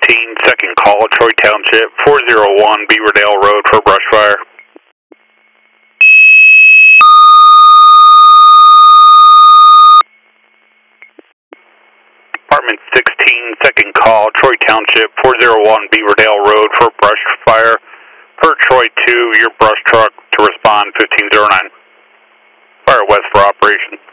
second call, Troy Township, 401 Beaverdale Road for brush fire. Department 16, second call, Troy Township, 401 Beaverdale Road for brush fire. Per Troy 2, your brush truck to respond 1509. Fire west for operation.